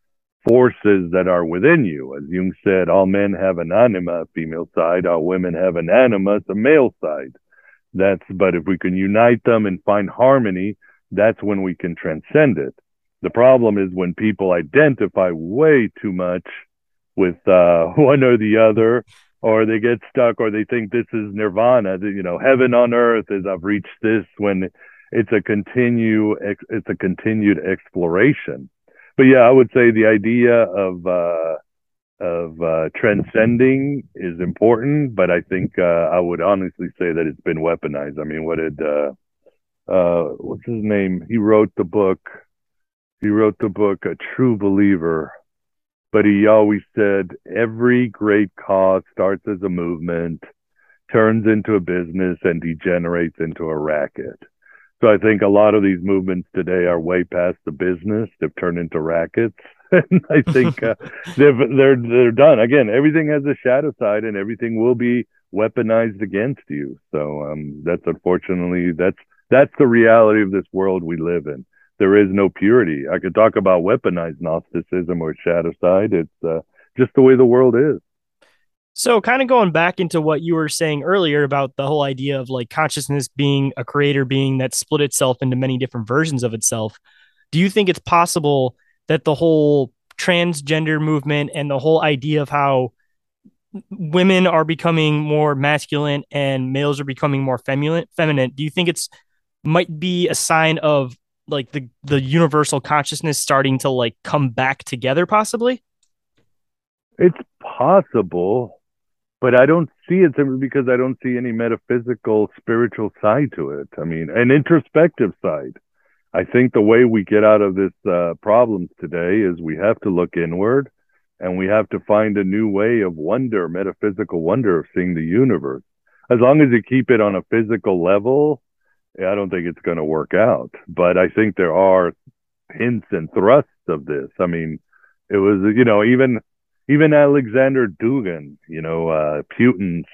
forces that are within you. As Jung said, all men have an anima, a female side, all women have an anima, a male side. That's, but if we can unite them and find harmony, that's when we can transcend it. The problem is when people identify way too much with uh, one or the other, or they get stuck, or they think this is nirvana, you know, heaven on earth is I've reached this, when it's a continue, it's a continued exploration. But yeah, I would say the idea of uh, of uh, transcending is important, but I think uh, I would honestly say that it's been weaponized. I mean, what did uh, uh, what's his name? He wrote the book. He wrote the book A True Believer, but he always said every great cause starts as a movement, turns into a business, and degenerates into a racket. So I think a lot of these movements today are way past the business. They've turned into rackets. And I think uh, they've, they're they're done. Again, everything has a shadow side, and everything will be weaponized against you. So um, that's unfortunately, that's that's the reality of this world we live in. There is no purity. I could talk about weaponized Gnosticism or shadow side. It's uh, just the way the world is. So kind of going back into what you were saying earlier about the whole idea of like consciousness being a creator being that split itself into many different versions of itself. Do you think it's possible that the whole transgender movement and the whole idea of how women are becoming more masculine and males are becoming more feminine, feminine, do you think it's might be a sign of like the, the universal consciousness starting to like come back together possibly? It's possible, but I don't see it simply because I don't see any metaphysical, spiritual side to it. I mean, an introspective side. I think the way we get out of this uh, problems today is we have to look inward and we have to find a new way of wonder, metaphysical wonder of seeing the universe. As long as you keep it on a physical level, I don't think it's going to work out. But I think there are hints and thrusts of this. I mean, it was, you know, even even Alexander Dugin, you know, uh, Putin's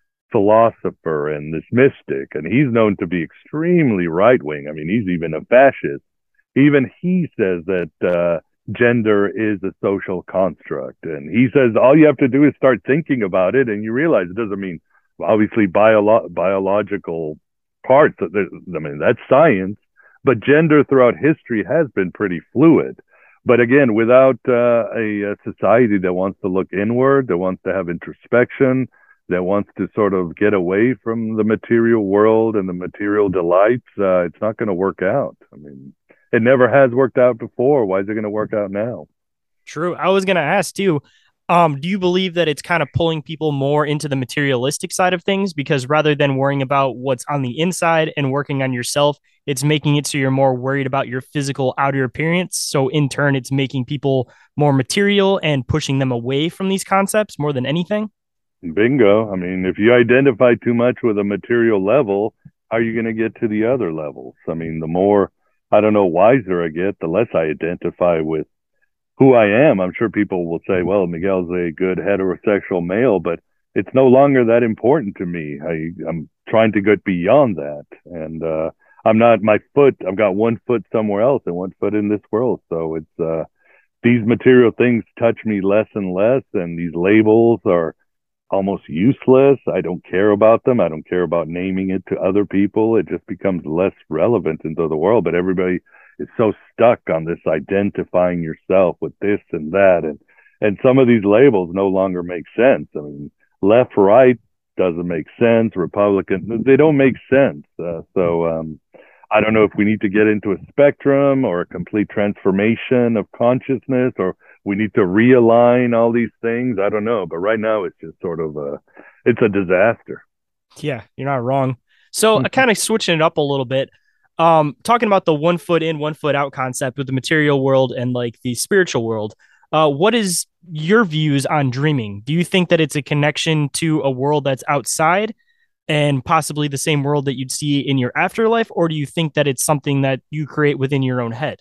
philosopher and this mystic, and he's known to be extremely right wing. I mean, he's even a fascist. Even he says that uh, gender is a social construct, and he says all you have to do is start thinking about it, and you realize it doesn't mean obviously bio- biological parts. I mean, that's science, but gender throughout history has been pretty fluid. But again, without uh, a, a society that wants to look inward, that wants to have introspection, that wants to sort of get away from the material world and the material delights, uh, it's not going to work out. I mean, it never has worked out before. Why is it going to work out now? True. I was going to ask too, um, do you believe that it's kind of pulling people more into the materialistic side of things? Because rather than worrying about what's on the inside and working on yourself, it's making it so you're more worried about your physical outer appearance. So in turn, it's making people more material and pushing them away from these concepts more than anything. Bingo. I mean, if you identify too much with a material level, how are you going to get to the other levels? I mean, the more, I don't know, wiser I get, the less I identify with who I am. I'm sure people will say, well, Miguel's a good heterosexual male, but it's no longer that important to me. I, I'm trying to get beyond that. And uh, I'm not, my foot, I've got one foot somewhere else and one foot in this world. So it's, uh, these material things touch me less and less. And these labels are almost useless. I don't care about them. I don't care about naming it to other people. It just becomes less relevant into the world. But everybody is so stuck on this identifying yourself with this and that. And, and some of these labels no longer make sense. I mean, left, right doesn't make sense. Republican, they don't make sense. Uh, so um, I don't know if we need to get into a spectrum or a complete transformation of consciousness, or we need to realign all these things. I don't know. But right now it's just sort of a, it's a disaster. Yeah, you're not wrong. So mm-hmm. kind of switching it up a little bit, um, talking about the one foot in, one foot out concept with the material world and like the spiritual world. Uh, what is your views on dreaming? Do you think that it's a connection to a world that's outside and possibly the same world that you'd see in your afterlife? Or do you think that it's something that you create within your own head?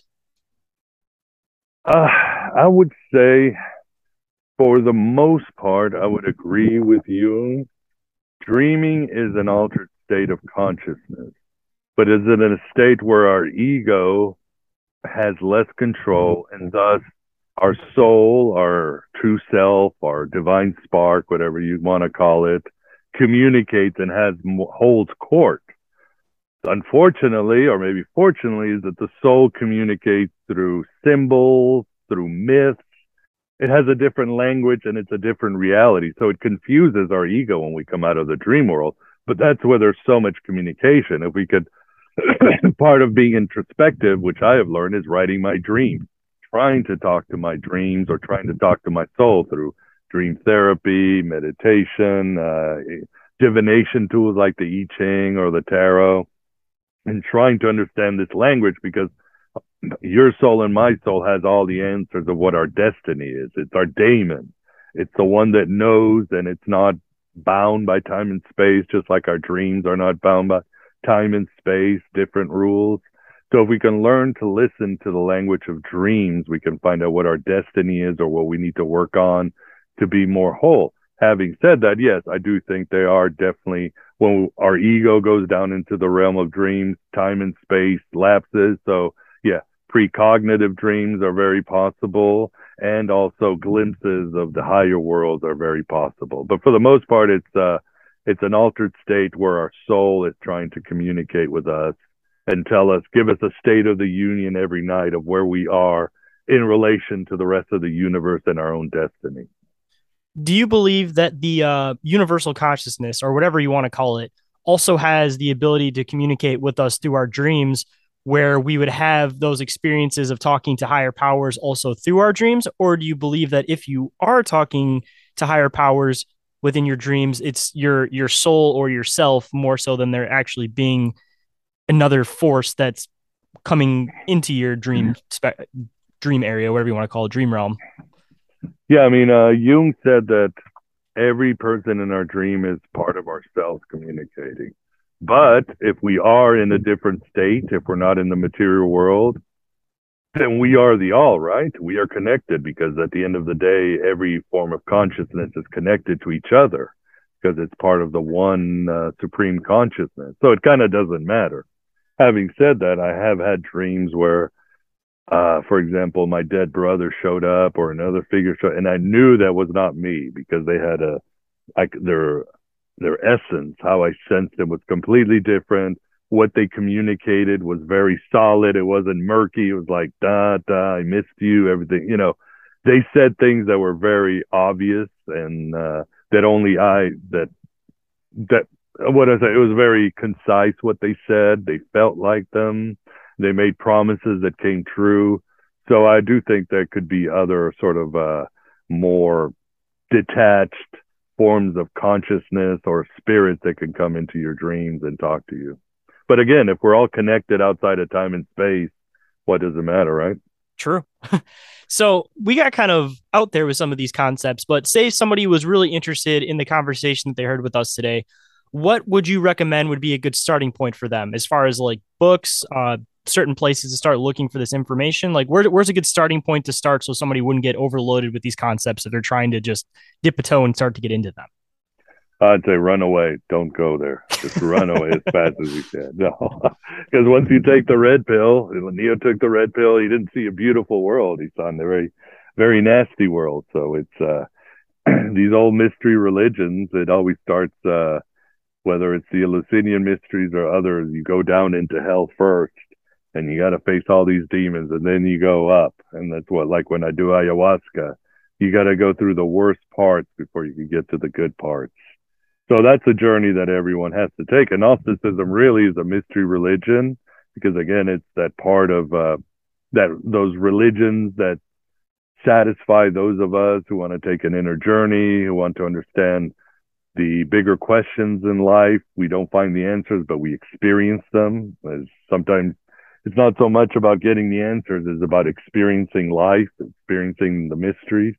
Uh, I would say for the most part, I would agree with you. Dreaming is an altered state of consciousness, but is it in a state where our ego has less control and thus our soul, our true self, our divine spark, whatever you want to call it, communicates and has holds court. Unfortunately, or maybe fortunately, is that the soul communicates through symbols, through myths. It has a different language and it's a different reality. So it confuses our ego when we come out of the dream world. But that's where there's so much communication. If we could, part of being introspective, which I have learned, is writing my dreams, trying to talk to my dreams or trying to talk to my soul through dream therapy, meditation, uh, divination tools like the I Ching or the tarot, and trying to understand this language, because your soul and my soul has all the answers of what our destiny is. It's our daemon. It's the one that knows, and it's not bound by time and space, just like our dreams are not bound by time and space, different rules. So if we can learn to listen to the language of dreams, we can find out what our destiny is or what we need to work on to be more whole. Having said that, yes, I do think they are definitely, when our ego goes down into the realm of dreams, time and space lapses. So yeah, precognitive dreams are very possible, and also glimpses of the higher worlds are very possible. But for the most part, it's uh, it's an altered state where our soul is trying to communicate with us and tell us, give us a state of the union every night of where we are in relation to the rest of the universe and our own destiny. Do you believe that the uh, universal consciousness, or whatever you want to call it, also has the ability to communicate with us through our dreams? where we would have those experiences of talking to higher powers also through our dreams? Or do you believe that if you are talking to higher powers within your dreams, it's your your soul or yourself more so than there actually being another force that's coming into your dream spe- dream area, whatever you want to call it, dream realm? Yeah, I mean, uh, Jung said that every person in our dream is part of ourselves communicating. But if we are in a different state, if we're not in the material world, then we are the all, right? We are connected because at the end of the day, every form of consciousness is connected to each other because it's part of the one uh, supreme consciousness. So it kind of doesn't matter. Having said that, I have had dreams where, uh, for example, my dead brother showed up or another figure showed, and I knew that was not me because they had a, I, their, their essence, how I sensed them was completely different. What they communicated was very solid. It wasn't murky. It was like, da, da, I missed you, everything. You know, they said things that were very obvious and uh, that only I, that, that, what I say, it was very concise what they said. They felt like them. They made promises that came true. So I do think there could be other sort of uh, more detached forms of consciousness or spirits that can come into your dreams and talk to you. But again, if we're all connected outside of time and space, what does it matter, right? True. So we got kind of out there with some of these concepts, but say somebody was really interested in the conversation that they heard with us today, what would you recommend would be a good starting point for them as far as like books, uh, certain places to start looking for this information? Like where, where's a good starting point to start so somebody wouldn't get overloaded with these concepts if they're trying to just dip a toe and start to get into them? I'd say run away. Don't go there. Just run away as fast as you can. No, because once you take the red pill, when Neo took the red pill, he didn't see a beautiful world. He saw a very, very nasty world. So it's uh, these old mystery religions. It always starts, uh, whether it's the Eleusinian mysteries or others, you go down into hell first, and you got to face all these demons, and then you go up. And that's what, like when I do ayahuasca, you got to go through the worst parts before you can get to the good parts. So that's a journey that everyone has to take. And Gnosticism really is a mystery religion because, again, it's that part of uh, that those religions that satisfy those of us who want to take an inner journey, who want to understand the bigger questions in life. We don't find the answers, but we experience them. As sometimes it's not so much about getting the answers, it's about experiencing life, experiencing the mysteries.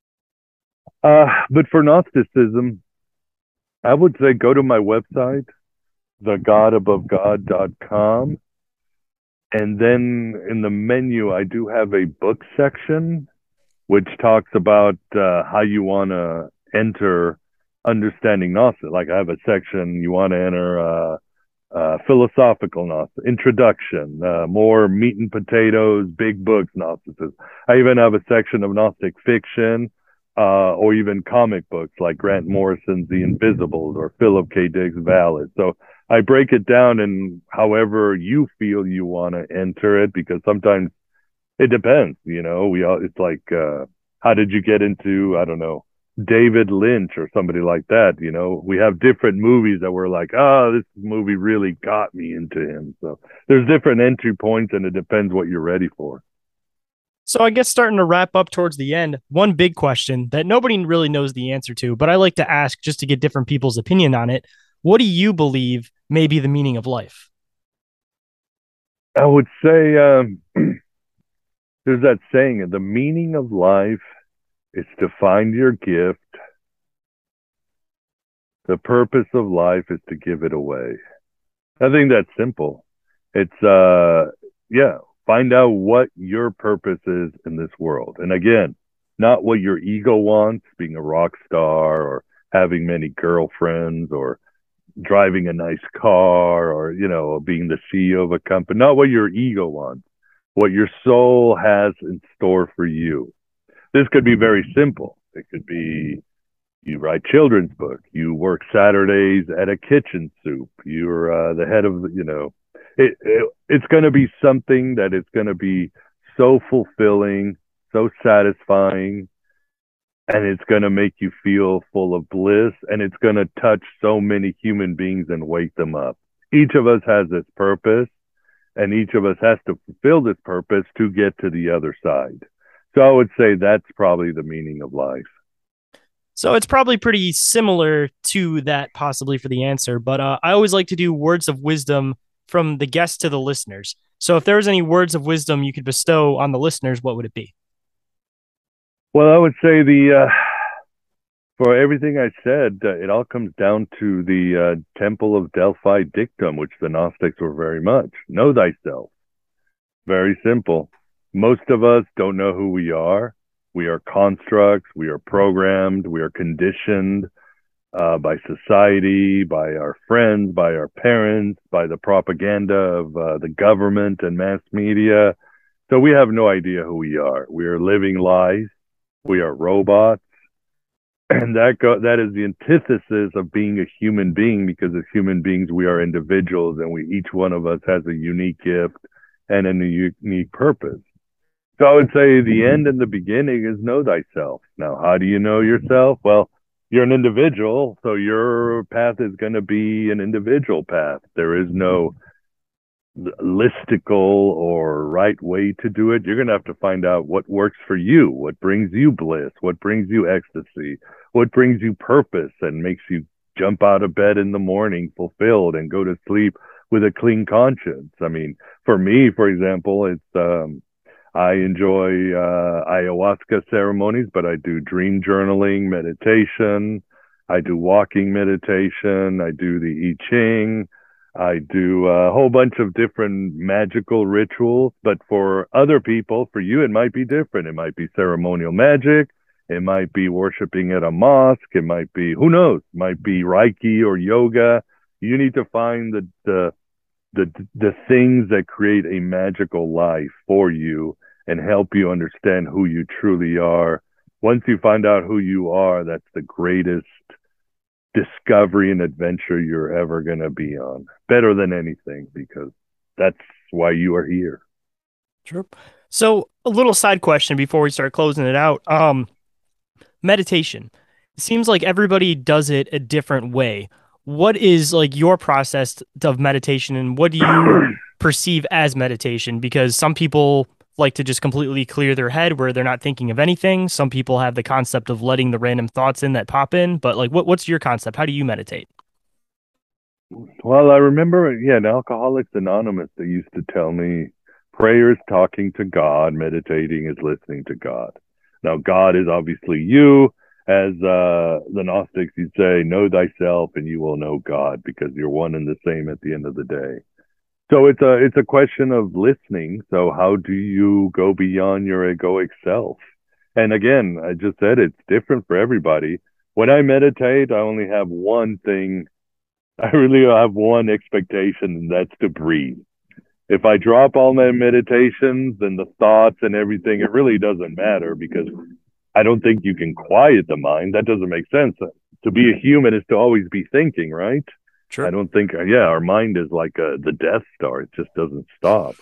Uh, but for Gnosticism, I would say go to my website, the god above god dot com. And then in the menu, I do have a book section, which talks about uh, how you want to enter understanding Gnosticism. Like I have a section, you want to enter uh, uh, philosophical Gnosticism, introduction, uh, more meat and potatoes, big books Gnosticism. I even have a section of Gnostic fiction, Uh, or even comic books like Grant Morrison's The Invisibles or Philip K. Dick's Valid. So I break it down in however you feel you want to enter it, because sometimes it depends, you know, we all, it's like, uh, how did you get into, I don't know, David Lynch or somebody like that? You know, we have different movies that we're like, oh, this movie really got me into him. So there's different entry points and it depends what you're ready for. So I guess starting to wrap up towards the end, one big question that nobody really knows the answer to, but I like to ask just to get different people's opinion on it. What do you believe may be the meaning of life? I would say um, there's that saying, the meaning of life is to find your gift. The purpose of life is to give it away. I think that's simple. It's, uh, yeah. Find out what your purpose is in this world. And again, not what your ego wants, being a rock star or having many girlfriends or driving a nice car or, you know, being the C E O of a company. Not what your ego wants, what your soul has in store for you. This could be very simple. It could be you write children's book, you work Saturdays at a kitchen soup, you're uh, the head of, you know, It, it it's going to be something that is going to be so fulfilling, so satisfying, and it's going to make you feel full of bliss, and it's going to touch so many human beings and wake them up. Each of us has its purpose, and each of us has to fulfill this purpose to get to the other side. So I would say that's probably the meaning of life. So it's probably pretty similar to that possibly for the answer, but uh, I always like to do words of wisdom from the guest to the listeners. So if there was any words of wisdom you could bestow on the listeners, what would it be? Well, I would say the, uh, for everything I said, uh, it all comes down to the uh, Temple of Delphi dictum, which the Gnostics were very much. Know thyself. Very simple. Most of us don't know who we are. We are constructs. We are programmed. We are conditioned uh, by society, by our friends, by our parents, by the propaganda of uh, the government and mass media. So we have no idea who we are. We are living lies. We are robots. And that go, that is the antithesis of being a human being, because as human beings, we are individuals, and we each one of us has a unique gift and a unique purpose. So I would say the end and the beginning is know thyself. Now, how do you know yourself? Well, you're an individual, so your path is going to be an individual path. There is no listicle or right way to do it. You're going to have to find out what works for you, what brings you bliss, what brings you ecstasy, what brings you purpose and makes you jump out of bed in the morning fulfilled and go to sleep with a clean conscience. I mean, for me, for example, it's um I enjoy uh, ayahuasca ceremonies, but I do dream journaling, meditation. I do walking meditation. I do the I Ching. I do a whole bunch of different magical rituals. But for other people, for you, it might be different. It might be ceremonial magic. It might be worshiping at a mosque. It might be, who knows, it might be Reiki or yoga. You need to find the, the, the, the things that create a magical life for you and help you understand who you truly are. Once you find out who you are, that's the greatest discovery and adventure you're ever going to be on. Better than anything, because that's why you are here. Sure. So a little side question before we start closing it out. Um, meditation. It seems like everybody does it a different way. What is like your process of meditation, and what do you perceive as meditation? Because some people like to just completely clear their head where they're not thinking of anything. Some people have the concept of letting the random thoughts in that pop in, but like, what, what's your concept? How do you meditate? Well, I remember, yeah, in Alcoholics Anonymous, they used to tell me prayer is talking to God, meditating is listening to God. Now, God is obviously you. As uh, the Gnostics, you'd say, know thyself and you will know God, because you're one and the same at the end of the day. So it's a it's a question of listening. So how do you go beyond your egoic self? And again, I just said it's different for everybody. When I meditate, I only have one thing. I really have one expectation, and that's to breathe. If I drop all my meditations and the thoughts and everything, it really doesn't matter, because I don't think you can quiet the mind. That doesn't make sense. To be a human is to always be thinking, right? Sure. I don't think, yeah, our mind is like a, the Death Star. It just doesn't stop.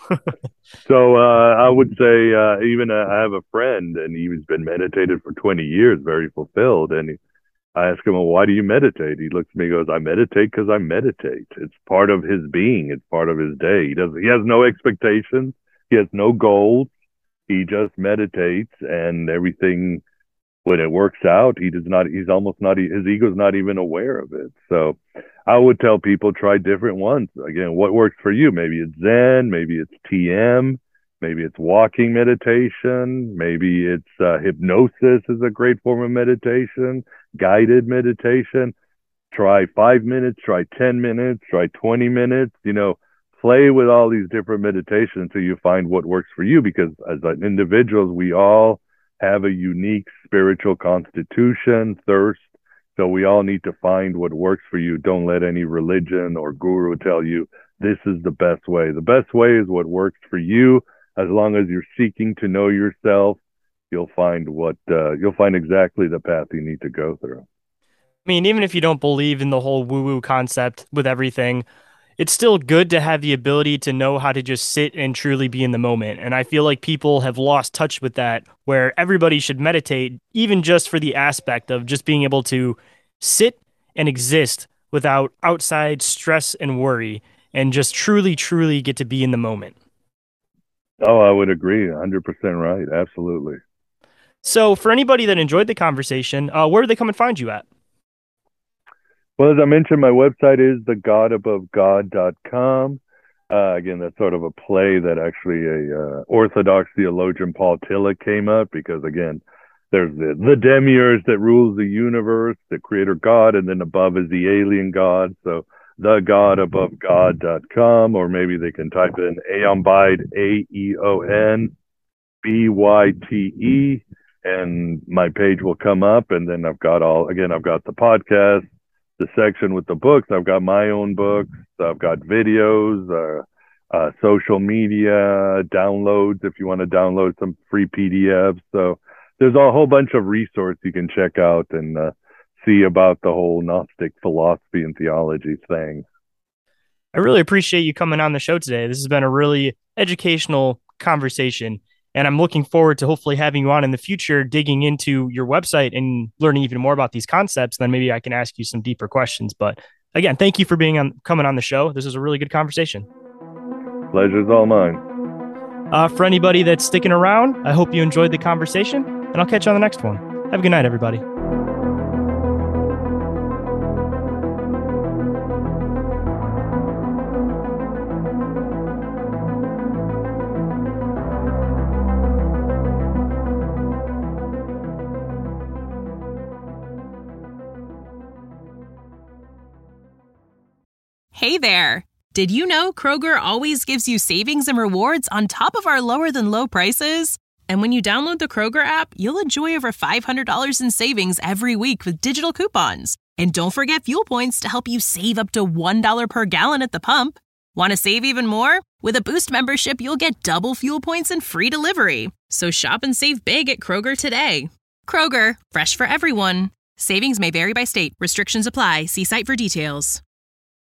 So uh, I would say, uh, even uh, I have a friend, and he's been meditated for twenty years, very fulfilled. And he, I ask him, well, why do you meditate? He looks at me and goes, I meditate because I meditate. It's part of his being. It's part of his day. He doesn't, he has no expectations. He has no goals. He just meditates, and everything, when it works out, he does not, he's almost not, his ego's not even aware of it. So I would tell people, try different ones. Again, what works for you? Maybe it's Zen, maybe it's T M, maybe it's walking meditation, maybe it's uh, hypnosis is a great form of meditation, guided meditation. Try five minutes, try ten minutes, try twenty minutes, you know, play with all these different meditations until you find what works for you, because as individuals, we all have a unique spiritual constitution, thirst. So we all need to find what works for you. Don't let any religion or guru tell you this is the best way. The best way is what works for you. As long as you're seeking to know yourself, you'll find what uh, you'll find exactly the path you need to go through. I mean, even if you don't believe in the whole woo-woo concept with everything, it's still good to have the ability to know how to just sit and truly be in the moment. And I feel like people have lost touch with that, where everybody should meditate, even just for the aspect of just being able to sit and exist without outside stress and worry. and just truly, truly get to be in the moment. Oh, I would agree. one hundred percent right. Absolutely. So for anybody that enjoyed the conversation, uh, where do they come and find you at? Well, as I mentioned, my website is the god above god dot com. Uh, again, that's sort of a play that actually a uh, Orthodox theologian, Paul Tillich, came up because, again, there's the, the demiurge that rules the universe, the creator God, and then above is the alien God. So the god above god dot com, or maybe they can type in Aeon Byte, A E O N B Y T E, and my page will come up. And then I've got all, again, I've got the podcast, the section with the books. I've got my own books. I've got videos, uh, uh, social media, downloads if you want to download some free P D Fs. So there's a whole bunch of resources you can check out and uh, see about the whole Gnostic philosophy and theology thing. I really appreciate you coming on the show today. This has been a really educational conversation, and I'm looking forward to hopefully having you on in the future, digging into your website and learning even more about these concepts. Then maybe I can ask you some deeper questions. But again, thank you for being on, coming on the show. This is a really good conversation. Pleasure's all mine. Uh, for anybody that's sticking around, I hope you enjoyed the conversation, and I'll catch you on the next one. Have a good night, everybody. Hey there! Did you know Kroger always gives you savings and rewards on top of our lower than low prices? And when you download the Kroger app, you'll enjoy over five hundred dollars in savings every week with digital coupons. And don't forget fuel points to help you save up to one dollar per gallon at the pump. Want to save even more? With a Boost membership, you'll get double fuel points and free delivery. So shop and save big at Kroger today. Kroger, fresh for everyone. Savings may vary by state. Restrictions apply. See site for details.